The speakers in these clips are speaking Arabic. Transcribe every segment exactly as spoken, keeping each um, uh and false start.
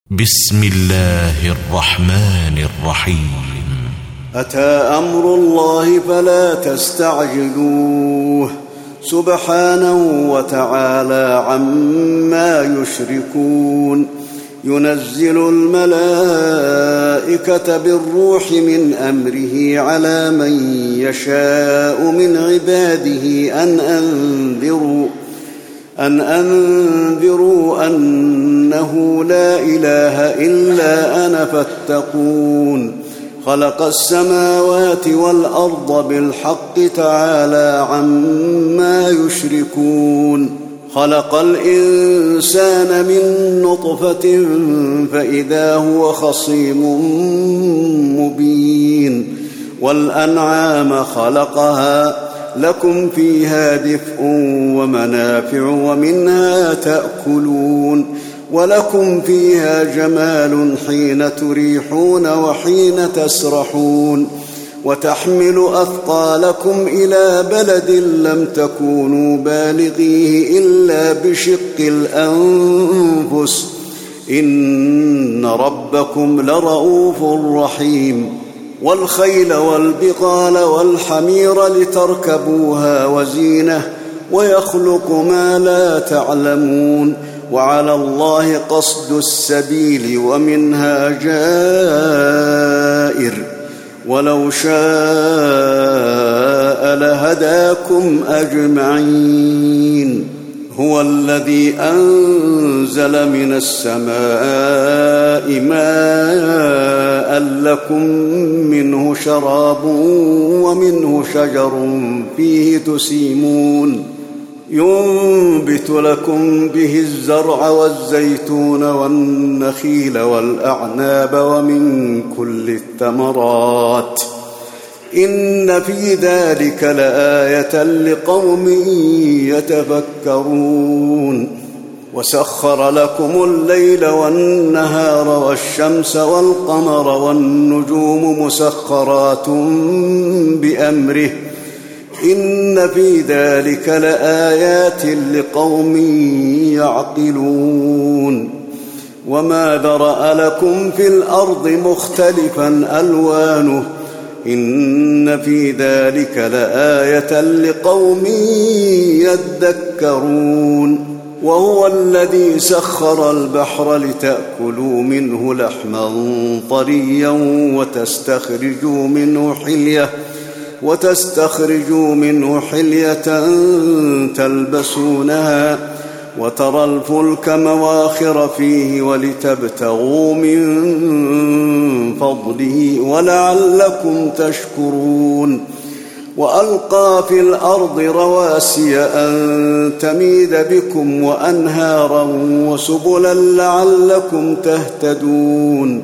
بسم الله الرحمن الرحيم. أتى أمر الله فلا تستعجلوه سبحانه وتعالى عما يشركون. ينزل الملائكة بالروح من أمره على من يشاء من عباده أن أنذروا أن أنذروا أنه لا إله إلا أنا فاتقون. خلق السماوات والأرض بالحق تعالى عما يشركون. خلق الإنسان من نطفة فإذا هو خصيم مبين. والأنعام خلقها لكم فيها دفء ومنافع ومنها تأكلون. ولكم فيها جمال حين تريحون وحين تسرحون. وتحمل أثقالكم إلى بلد لم تكونوا بالغيه إلا بشق الأنفس إن ربكم لرؤوف رحيم. والخيل والبغال والحمير لتركبوها وزينة ويخلق ما لا تعلمون. وعلى الله قصد السبيل ومنها جائر ولو شاء لهداكم أجمعين. هو الذي أنزل من السماء ماء لكم منه شراب ومنه شجر فيه تسيمون. ينبت لكم به الزرع والزيتون والنخيل والأعناب ومن كل الثمرات إن في ذلك لآية لقوم يتفكرون. وسخر لكم الليل والنهار والشمس والقمر والنجوم مسخرات بأمره إن في ذلك لآيات لقوم يعقلون. وما ذرأ لكم في الأرض مختلفا ألوانه إن في ذلك لآية لقوم يذكرون. وهو الذي سخر البحر لتأكلوا منه لحما طريا وتستخرجوا منه حلية وتستخرجوا منه حلية تلبسونها وترى الفلك مواخر فيه ولتبتغوا من فضله ولعلكم تشكرون. وألقى في الأرض رواسي أن تميد بكم وأنهارا وسبلا لعلكم تهتدون.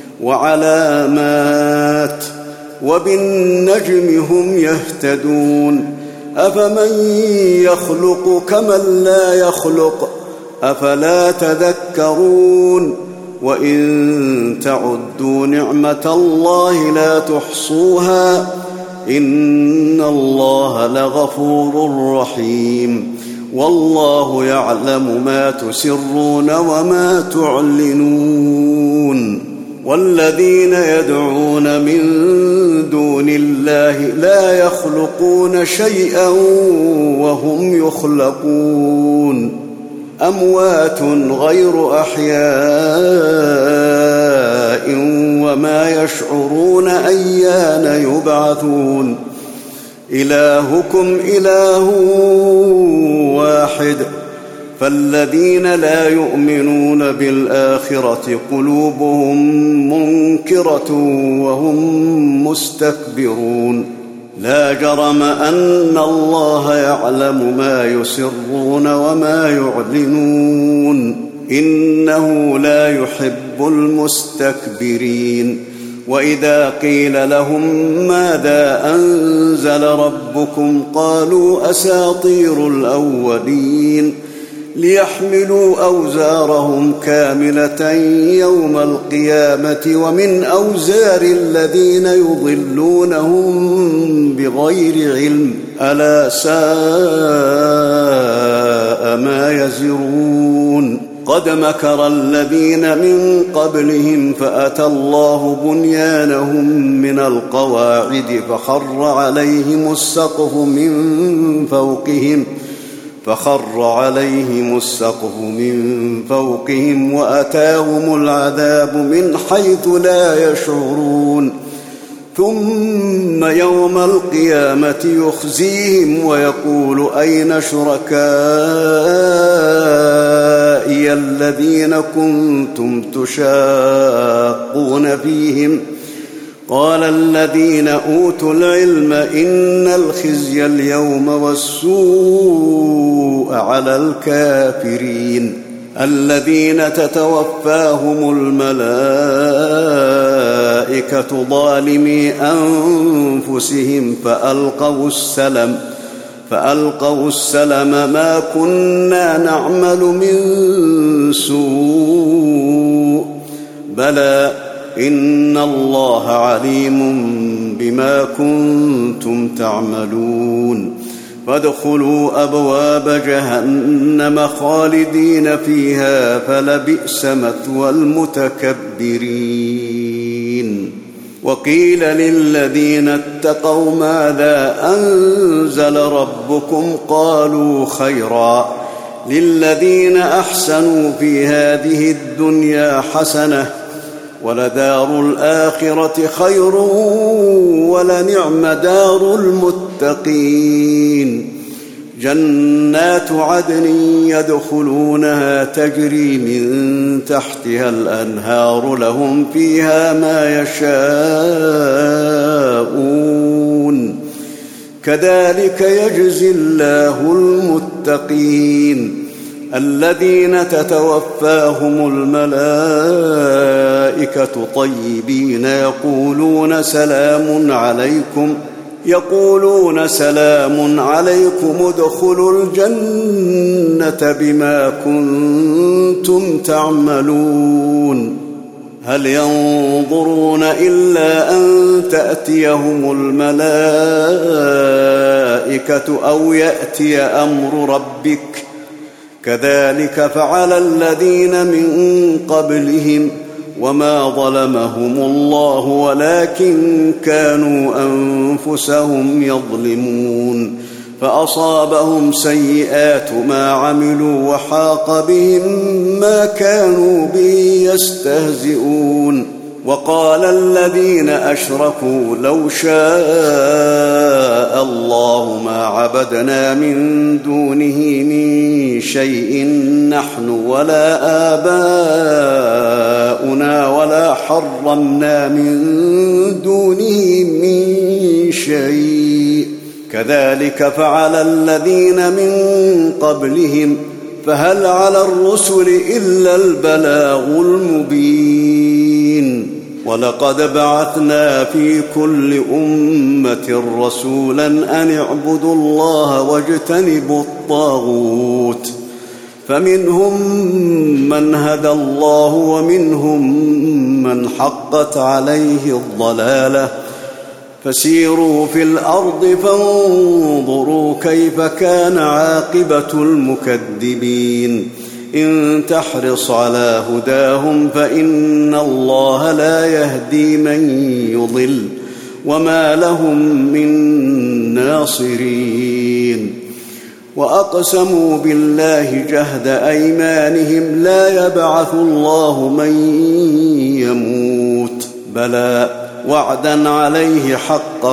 وعلامات وبالنجم هم يهتدون. أفمن يخلق كمن لا يخلق أفلا تذكرون. وإن تعدوا نعمة الله لا تحصوها إن الله لغفور رحيم. والله يعلم ما تسرون وما تعلنون. والذين يدعون من دون الله لا يخلقون شيئا وهم يخلقون. أموات غير أحياء وما يشعرون أيان يبعثون. إلهكم إله واحد فالذين لا يؤمنون بالآخرة قلوبهم منكرة وهم مستكبرون. لا جرم أن الله يعلم ما يسرون وما يعلنون إنه لا يحب المستكبرين. وإذا قيل لهم ماذا أنزل ربكم قالوا أساطير الأولين ليحملوا أوزارهم كاملة يوم القيامة ومن أوزار الذين يضلونهم بغير علم ألا ساء ما يزرون. قد مكر الذين من قبلهم فأتى الله بنيانهم من القواعد فخر عليهم السقف من فوقهم فخر عليهم السقف من فوقهم وأتاهم العذاب من حيث لا يشعرون ثم يوم القيامة يخزيهم ويقول أين شركائي الذين كنتم تشاقون فيهم قال الذين أوتوا العلم إن الخزي اليوم والسوء على الكافرين الذين تتوفاهم الملائكة ظالمي أنفسهم فألقوا السلم فألقوا السلم ما كنا نعمل من سوء بلى إن الله عليم بما كنتم تعملون فادخلوا أبواب جهنم خالدين فيها فلبئس مثوى المتكبرين وقيل للذين اتقوا ماذا أنزل ربكم قالوا خيرا للذين أحسنوا في هذه الدنيا حسنة ولدار الآخرة خير ولنعم دار المتقين جنات عدن يدخلونها تجري من تحتها الأنهار لهم فيها ما يشاءون كذلك يجزي الله المتقين الذين تتوفاهم الملائكة طيبين يقولون سلام عليكم يقولون سلام عليكم ادخلوا الجنة بما كنتم تعملون هل ينظرون إلا أن تأتيهم الملائكة أو يأتي أمر ربك كذلك فعل الذين من قبلهم وما ظلمهم الله ولكن كانوا أنفسهم يظلمون فأصابهم سيئات ما عملوا وحاق بهم ما كانوا به يستهزئون وقال الذين أشركوا لو شاء الله ما عبدنا من دونه من شيء نحن ولا آباؤنا ولا حرمنا من دونه من شيء كذلك فعل الذين من قبلهم فهل على الرسل إلا البلاغ المبين ولقد بعثنا في كل أمة رسولا أن اعبدوا الله واجتنبوا الطاغوت فمنهم من هدى الله ومنهم من حقت عليه الضلالة فسيروا في الأرض فانظروا كيف كان عاقبة المكذبين إن تحرص على هداهم فإن الله لا يهدي من يضل وما لهم من ناصرين وأقسموا بالله جهد أيمانهم لا يبعث الله من يموت بلى وعدا عليه حقا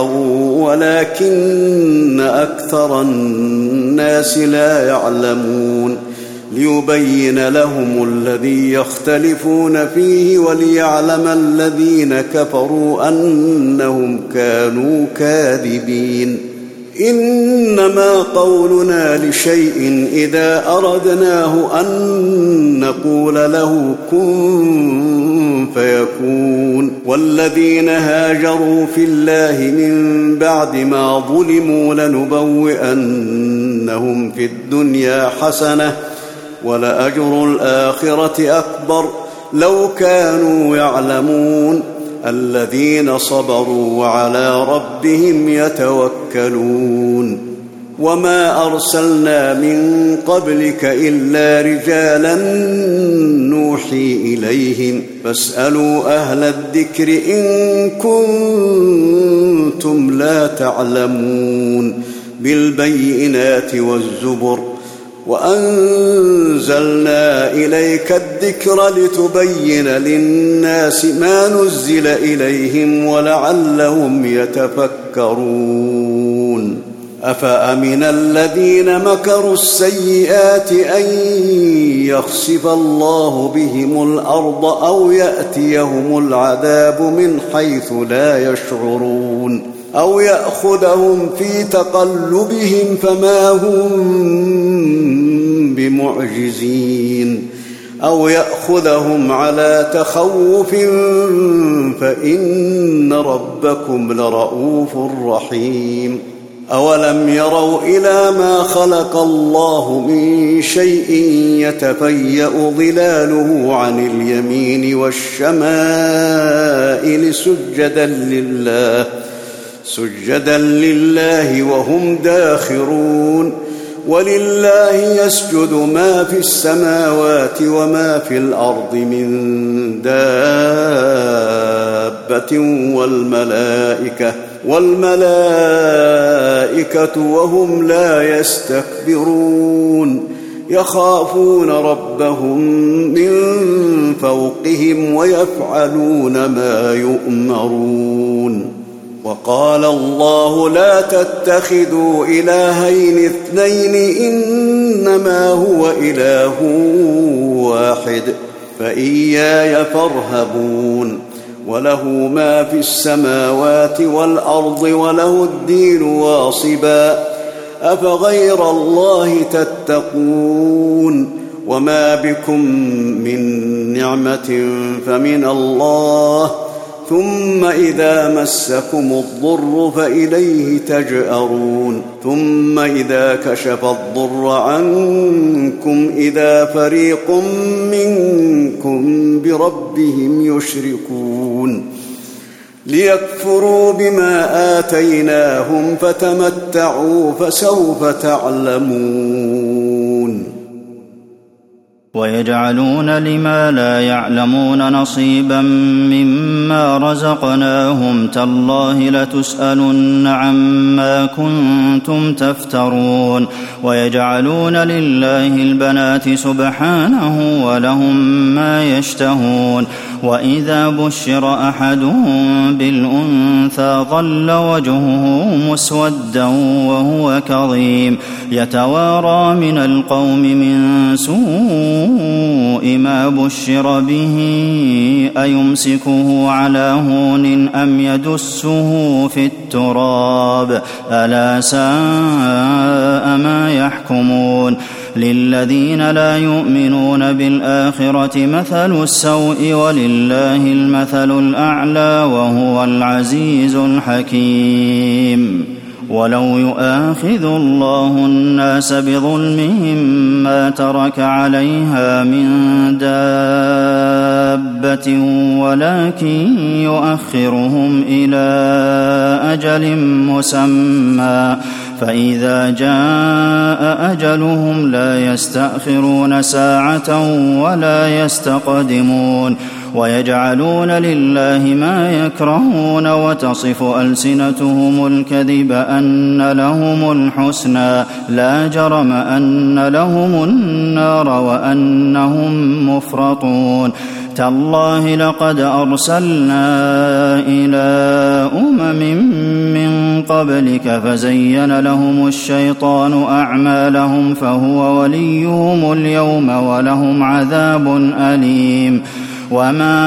ولكن أكثر الناس لا يعلمون ليبين لهم الذي يختلفون فيه وليعلم الذين كفروا أنهم كانوا كاذبين إنما قولنا لشيء إذا أردناه أن نقول له كن فيكون والذين هاجروا في الله من بعد ما ظلموا لنبوئنهم في الدنيا حسنة ولأجر الآخرة أكبر لو كانوا يعلمون الذين صبروا وعلى ربهم يتوكلون وما أرسلنا من قبلك إلا رجالا نوحي إليهم فاسألوا أهل الذكر إن كنتم لا تعلمون بالبينات والزبر وأنزلنا إليك الذكر لتبين للناس ما نزل إليهم ولعلهم يتفكرون أفأمن الذين مكروا السيئات أن يخسف الله بهم الأرض أو يأتيهم العذاب من حيث لا يشعرون أو يأخذهم في تقلبهم فما هم بمعجزين أو يأخذهم على تخوف فإن ربكم لرؤوف رحيم أولم يروا إلى ما خلق الله من شيء يتفيأ ظلاله عن اليمين والشمائل سجدا لله سجدا لله وهم داخرون ولله يسجد ما في السماوات وما في الأرض من دابة والملائكة والملائكة وهم لا يستكبرون يخافون ربهم من فوقهم ويفعلون ما يؤمرون وقال الله لا تتخذوا إلهين اثنين إنما هو إله واحد فإياي فارهبون وله ما في السماوات والأرض وله الدين واصبا أفغير الله تتقون وما بكم من نعمة فمن الله ثم إذا مسكم الضر فإليه تجأرون ثم إذا كشف الضر عنكم إذا فريق منكم بربهم يشركون ليكفروا بما آتيناهم فتمتعوا فسوف تعلمون ويجعلون لما لا يعلمون نصيبا مما رزقناهم تالله لتسألن عما كنتم تفترون ويجعلون لله البنات سبحانه ولهم ما يشتهون وإذا بشر أحدهم بالأنثى ظل وجهه مسودا وهو كظيم يتوارى من القوم من سوء ما بشر به أيمسكه على هون أم يدسه في التراب ألا ساء ما يحكمون للذين لا يؤمنون بالآخرة مثل السوء ولله المثل الأعلى وهو العزيز الحكيم ولو يؤاخذ الله الناس بظلمهم ما ترك عليها من دابة ولكن يؤخرهم إلى أجل مسمى فإذا جاء أجلهم لا يستأخرون ساعة ولا يستقدمون ويجعلون لله ما يكرهون وتصف ألسنتهم الكذب أن لهم الحسنى لا جرم أن لهم النار وأنهم مفرطون تالله لقد أرسلنا إلى أمم من قبلك فزين لهم الشيطان أعمالهم فهو وليهم اليوم ولهم عذاب أليم وما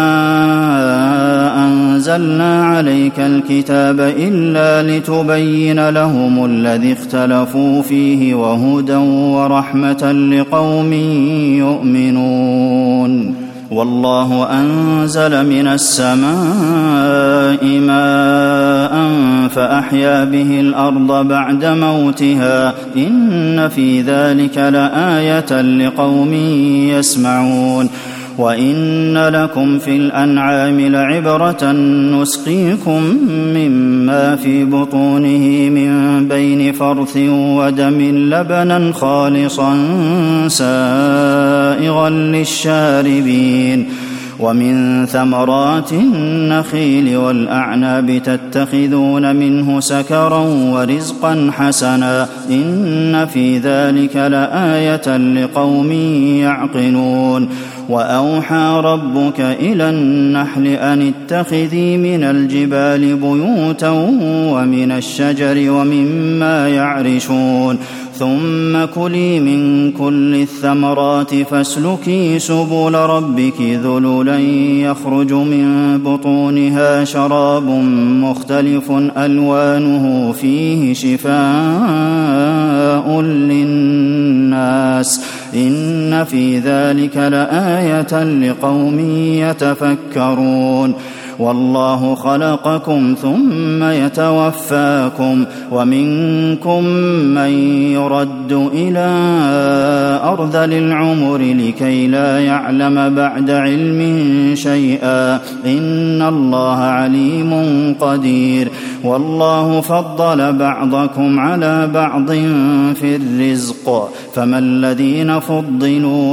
أنزلنا عليك الكتاب إلا لتبين لهم الذي اختلفوا فيه وهدى ورحمة لقوم يؤمنون والله أنزل من السماء ماء فأحيا به الأرض بعد موتها إن في ذلك لآية لقوم يسمعون وإن لكم في الأنعام لعبرة نسقيكم مما في بطونه من بين فرث ودم لبنا خالصا سائغا للشاربين ومن ثمرات النخيل والأعناب تتخذون منه سكرا ورزقا حسنا إن في ذلك لآية لقوم يعقلون وأوحى ربك إلى النحل أن اتخذي من الجبال بيوتا ومن الشجر ومما يعرشون ثم كلي من كل الثمرات فاسلكي سبل ربك ذللا يخرج من بطونها شراب مختلف ألوانه فيه شفاء للناس إن في ذلك لآية لقوم يتفكرون والله خلقكم ثم يتوفاكم ومنكم من يرد إلى أرذل العمر لكي لا يعلم بعد علم شيئا إن الله عليم قدير والله فضل بعضكم على بعض في الرزق فما الذين فضلوا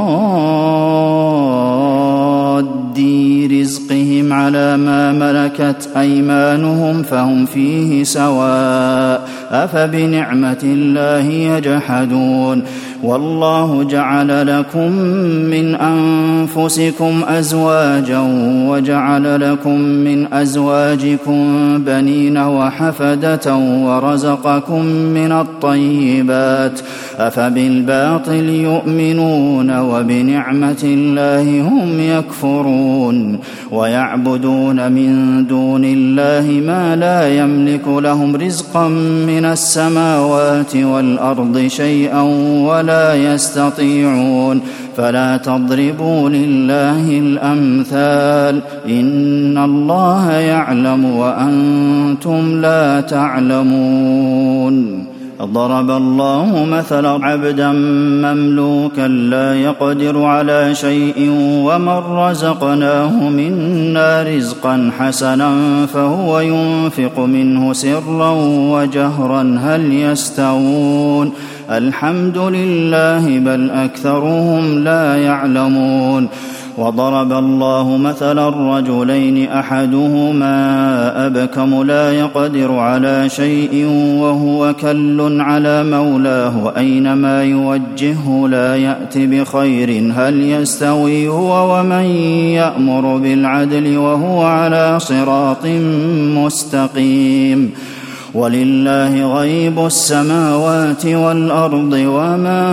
براد رزقهم على ما ملكت أيمانهم فهم فيه سواء أفبنعمة الله يجحدون والله جعل لكم من أنفسكم أزواجا وجعل لكم من أزواجكم بنين وحفدة ورزقكم من الطيبات أفبالباطل يؤمنون وبنعمة الله هم يكفرون ويعبدون من دون الله ما لا يملك لهم رزقا من السماوات والأرض شيئا ولا لا يستطيعون فلا تضربوا لله الأمثال إن الله يعلم وأنتم لا تعلمون ضرب الله مثلا عبدا مملوكا لا يقدر على شيء ومن رزقناه منا رزقا حسنا فهو ينفق منه سرا وجهرا هل يستوون الحمد لله بل أكثرهم لا يعلمون وضرب الله مثلا رجلين أحدهما أبكم لا يقدر على شيء وهو كل على مولاه أينما يوجهه لا يأت بخير هل يستوي هو ومن يأمر بالعدل وهو على صراط مستقيم ولله غيب السماوات والأرض وما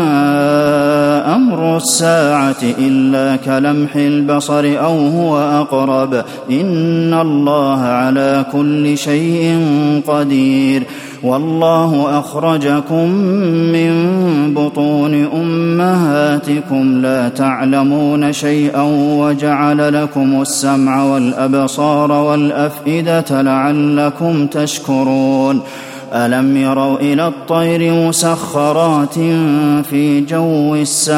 أمر الساعة إلا كلمح البصر أو هو أقرب إن الله على كل شيء قدير والله أخرجكم من بطون أمهاتكم لا تعلمون شيئا وجعل لكم السمع والأبصار والأفئدة لعلكم تشكرون ألم يروا إلى الطير مسخرات في جو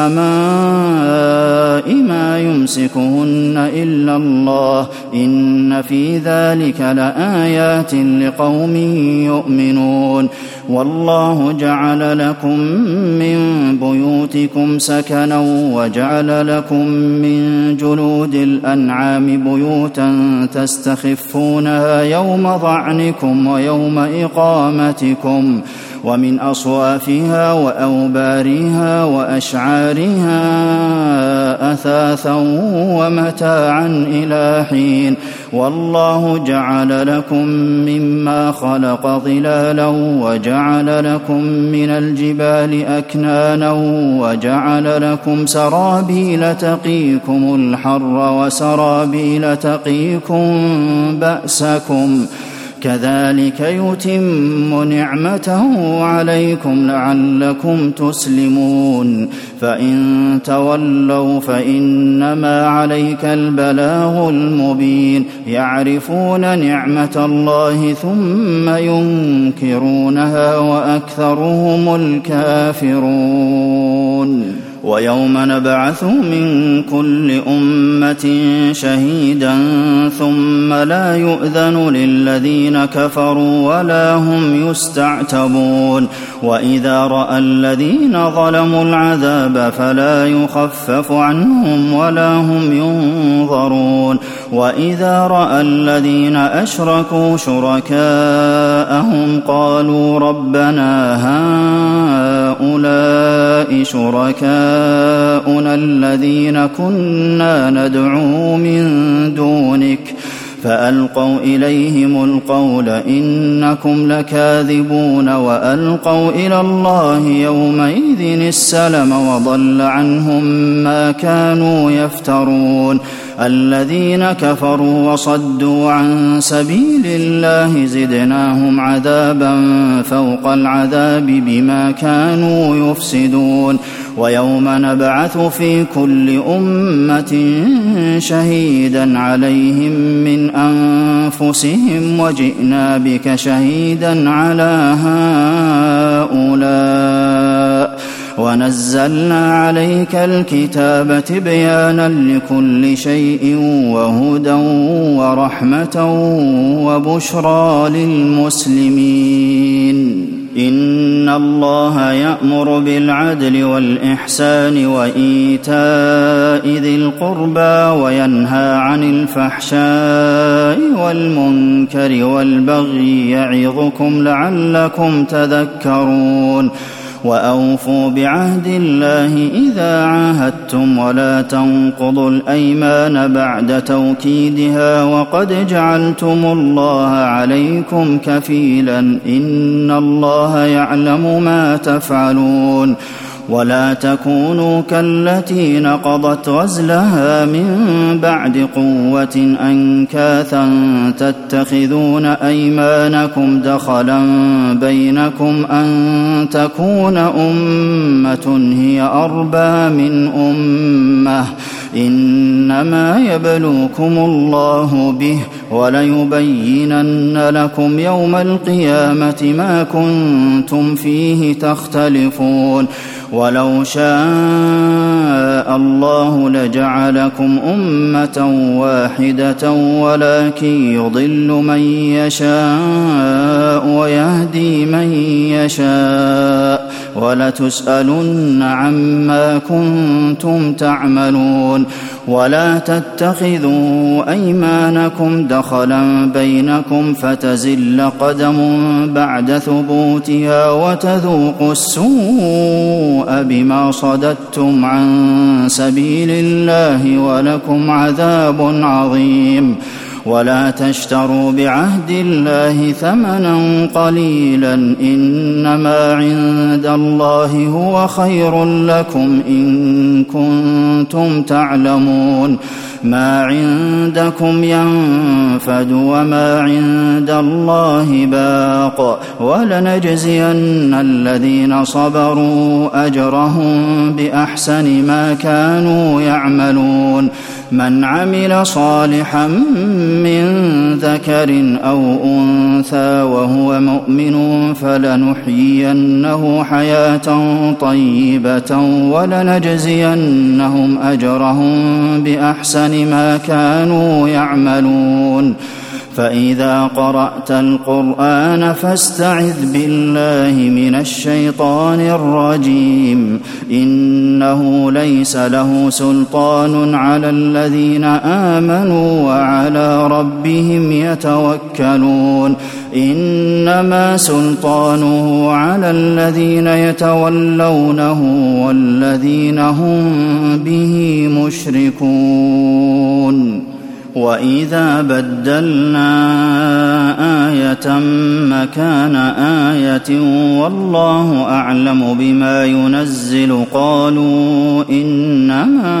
السماء ما يمسكهن إلا الله إن في ذلك لآيات لقوم يؤمنون والله جعل لكم من بيوتكم سكنا وجعل لكم من جلود الأنعام بيوتا تستخفونها يوم ظعنكم ويوم إقامتكم ومن أصوافها وأوبارها وأشعارها أثاثا ومتاعا إلى حين والله جعل لكم مما خلق ظلالا وجعل لكم من الجبال أكنانا وجعل لكم سرابيل تقيكم الحر وسرابيل تقيكم بأسكم كذلك يتم نعمته عليكم لعلكم تسلمون فإن تولوا فإنما عليك البلاغ المبين يعرفون نعمة الله ثم ينكرونها وأكثرهم الكافرون ويوم نبعث من كل أمة شهيدا ثم لا يؤذن للذين كفروا ولا هم يستعتبون وإذا رأى الذين ظلموا العذاب فلا يخفف عنهم ولا هم ينظرون وإذا رأى الذين أشركوا شركاءهم قالوا ربنا هؤلاء شركاؤنا الذين كنا ندعو من دونك فألقوا إليهم القول إنكم لكاذبون وألقوا إلى الله يومئذ السلم وضل عنهم ما كانوا يفترون الذين كفروا وصدوا عن سبيل الله زدناهم عذابا فوق العذاب بما كانوا يفسدون ويوم نبعث في كل أمة شهيدا عليهم من أنفسهم وجئنا بك شهيدا على هؤلاء ونزلنا عليك الكتاب تبيانا لكل شيء وهدى ورحمة وبشرى للمسلمين إن الله يأمر بالعدل والإحسان وإيتاء ذي القربى وينهى عن الفحشاء والمنكر والبغي يعظكم لعلكم تذكرون وأوفوا بعهد الله إذا عاهدتم ولا تنقضوا الأيمان بعد توكيدها وقد جعلتم الله عليكم كفيلا إن الله يعلم ما تفعلون ولا تكونوا كالتي نقضت غزلها من بعد قوة أنكاثا تتخذون أيمانكم دخلا بينكم أن تكون أمة هي أربى من أمة إنما يبلوكم الله به وليبينن لكم يوم القيامة ما كنتم فيه تختلفون ولو شاء الله لجعلكم أمة واحدة ولكن يضل من يشاء ويهدي من يشاء ولتسألن عما كنتم تعملون ولا تتخذوا أيمانكم دخلا بينكم فتزل قدم بعد ثبوتها وتذوقوا السوء بما صددتم عن سبيل الله ولكم عذاب عظيم ولا تشتروا بعهد الله ثمنا قليلا إنما عند الله هو خير لكم إن كنتم تعلمون ما عندكم ينفد وما عند الله باق ولنجزين الذين صبروا أجرهم بأحسن ما كانوا يعملون من عمل صالحا من ذكر أو أنثى وهو مؤمن فلنحيينه حياة طيبة ولنجزينهم أجرهم بأحسن ما كانوا يعملون فإذا قرأت القرآن فاستعذ بالله من الشيطان الرجيم إنه ليس له سلطان على الذين آمنوا وعلى ربهم يتوكلون إنما سلطانه على الذين يتولونه والذين هم به مشركون وإذا بدلنا آية مكان آية والله أعلم بما ينزل قالوا إنما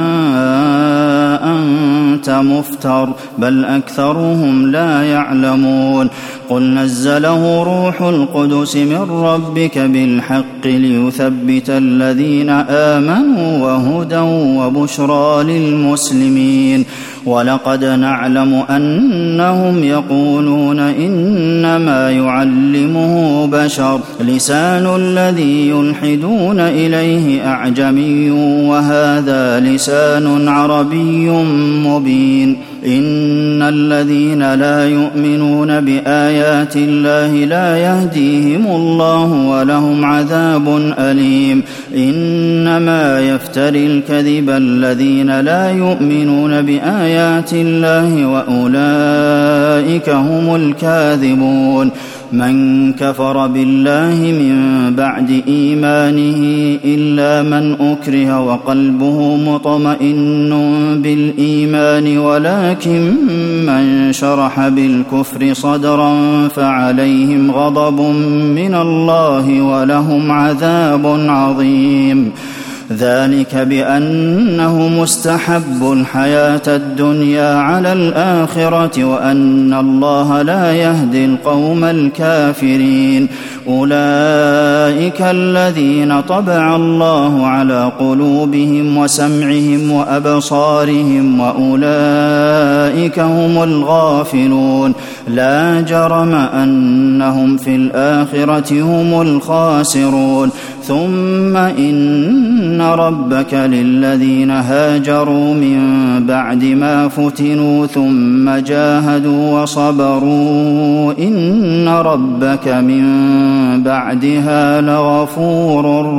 أنت مفتر بل أكثرهم لا يعلمون قل نزله روح القدس من ربك بالحق ليثبت الذين آمنوا وهدى وبشرى للمسلمين ولقد نعلم أنهم يقولون إنما يعلمه بشر لسان الذي يلحدون إليه أعجمي وهذا لسان عربي مبين إن الذين لا يؤمنون بآيات الله لا يهديهم الله ولهم عذاب أليم إنما يفتري الكذب الذين لا يؤمنون بآيات الله وأولئك هم الكاذبون من كفر بالله من بعد إيمانه إلا من أكره وقلبه مطمئن بالإيمان ولكن من شرح بالكفر صدرا فعليهم غضب من الله ولهم عذاب عظيم ذلك بأنه مستحب الحياة الدنيا على الآخرة وأن الله لا يهدي القوم الكافرين أولئك الذين طبع الله على قلوبهم وسمعهم وأبصارهم وأولئك هم الغافلون لا جرم أنهم في الآخرة هم الخاسرون ثم إن ربك للذين هاجروا من بعد ما فتنوا ثم جاهدوا وصبروا إن ربك من بعدها لغفور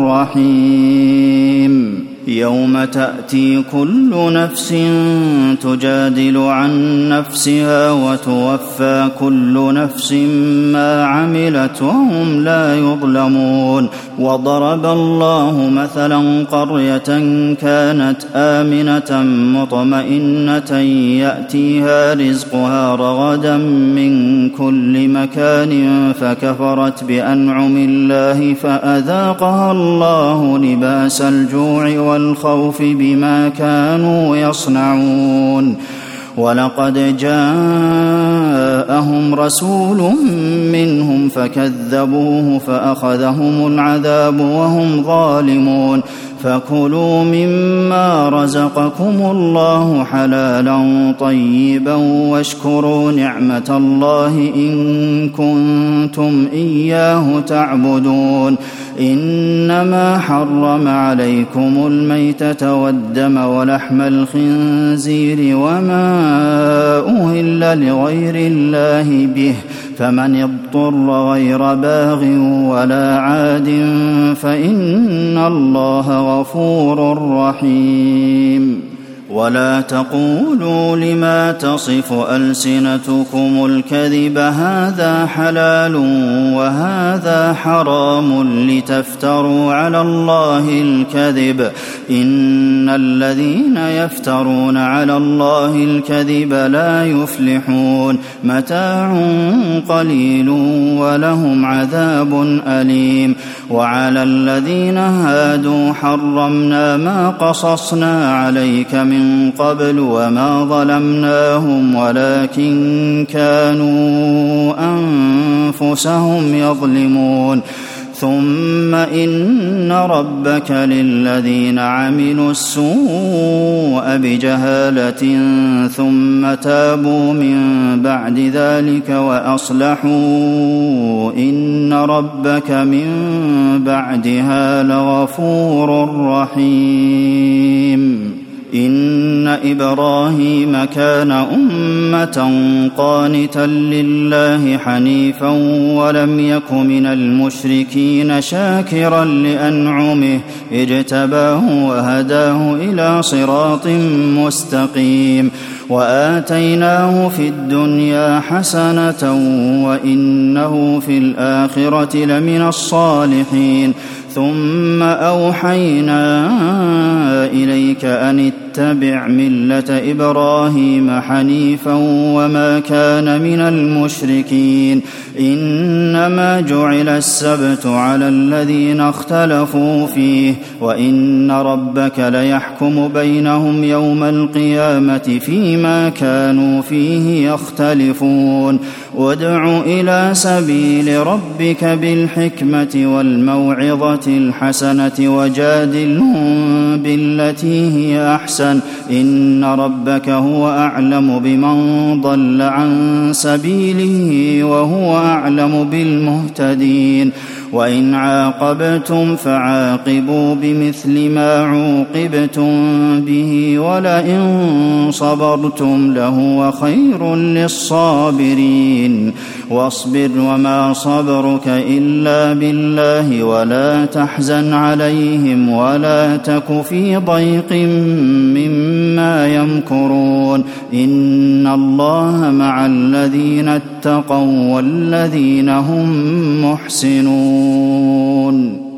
رحيم يوم تأتي كل نفس تجادل عن نفسها وتوفى كل نفس ما عملت وهم لا يظلمون وضرب الله مثلا قرية كانت آمنة مطمئنة يأتيها رزقها رغدا من كل مكان فكفرت بأنعم الله فأذاقها الله لباس الجوع والخوف بما كانوا يصنعون ولقد جاءهم رسول منهم فكذبوه فأخذهم العذاب وهم ظالمون فكلوا مما رزقكم الله حلالا طيبا واشكروا نعمة الله إن كنتم إياه تعبدون إنما حرم عليكم الميتة والدم ولحم الخنزير وما أهل لغير الله به فمن اضطر غير باغ ولا عاد فإن الله غفور رحيم ولا تقولوا لما تصف ألسنتكم الكذب هذا حلال وهذا حرام لتفتروا على الله الكذب إن الذين يفترون على الله الكذب لا يفلحون متاع قليل ولهم عذاب أليم وعلى الذين هادوا حرمنا ما قصصنا عليك من من قبل وما ظلمناهم ولكن كانوا أنفسهم يظلمون ثم إن ربك للذين عملوا السوء بجهالة ثم تابوا من بعد ذلك وأصلحوا إن ربك من بعدها لغفور رحيم إن إبراهيم كان أمة قانتا لله حنيفا ولم يك من المشركين شاكرا لأنعمه اجتباه وهداه إلى صراط مستقيم وآتيناه في الدنيا حسنة وإنه في الآخرة لمن الصالحين ثم أوحينا إليك أن اتبع ملة إبراهيم حنيفا وما كان من المشركين إنما جعل السبت على الذين اختلفوا فيه وإن ربك ليحكم بينهم يوم القيامة فيما كانوا فيه يختلفون وادع إلى سبيل ربك بالحكمة والموعظة الحسنة وجادلهم بالتي هي أحسن إن ربك هو أعلم بمن ضل عن سبيله وهو أعلم بالمهتدين وإن عاقبتم فعاقبوا بمثل ما عوقبتم به ولئن صبرتم لهو خير للصابرين واصبر وما صبرك إلا بالله ولا تحزن عليهم ولا تك في ضيق مما يمكرون إن الله مع الذين اتقوا والذين هم محسنون.